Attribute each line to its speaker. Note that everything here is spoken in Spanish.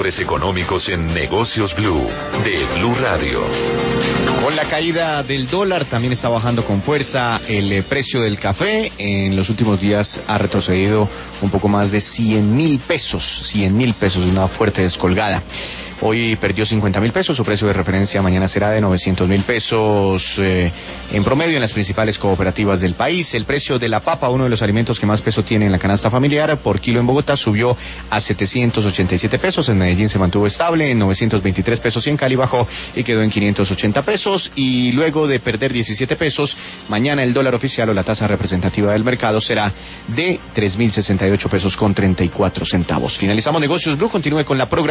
Speaker 1: indicadores económicos en Negocios Blue, de Blue Radio.
Speaker 2: Con la caída del dólar también está bajando con fuerza el precio del café. En los últimos días ha retrocedido un poco más de 100.000 pesos, una fuerte descolgada. Hoy perdió 50.000 pesos, su precio de referencia mañana será de 900.000 pesos en promedio en las principales cooperativas del país. El precio de la papa, uno de los alimentos que más peso tiene en la canasta familiar, por kilo en Bogotá subió a 787 pesos, en Medellín se mantuvo estable, en 923 pesos y en Cali bajó y quedó en 580 pesos. Y luego de perder 17 pesos, mañana el dólar oficial o la tasa representativa del mercado será de 3.068 pesos con 34 centavos. Finalizamos Negocios Blue, continúe con la programación.